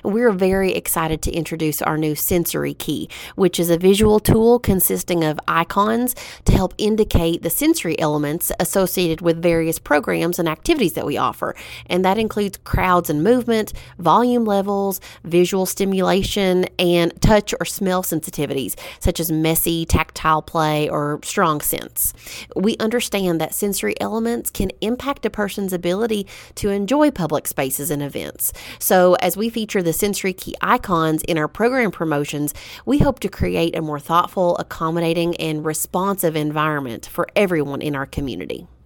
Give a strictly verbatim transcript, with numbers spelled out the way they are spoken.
We're very excited to introduce our new Sensory Key, which is a visual tool consisting of icons to help indicate the sensory elements associated with various programs and activities that we offer. And that includes crowds and movement, volume levels, visual stimulation, and touch or smell sensitivities, such as messy, tactile play or strong scents. We understand that sensory elements can impact a person's ability to enjoy public spaces and events. So as we feature the Sensory Key icons in our program promotions, we hope to create a more thoughtful, accommodating, and responsive environment for everyone in our community.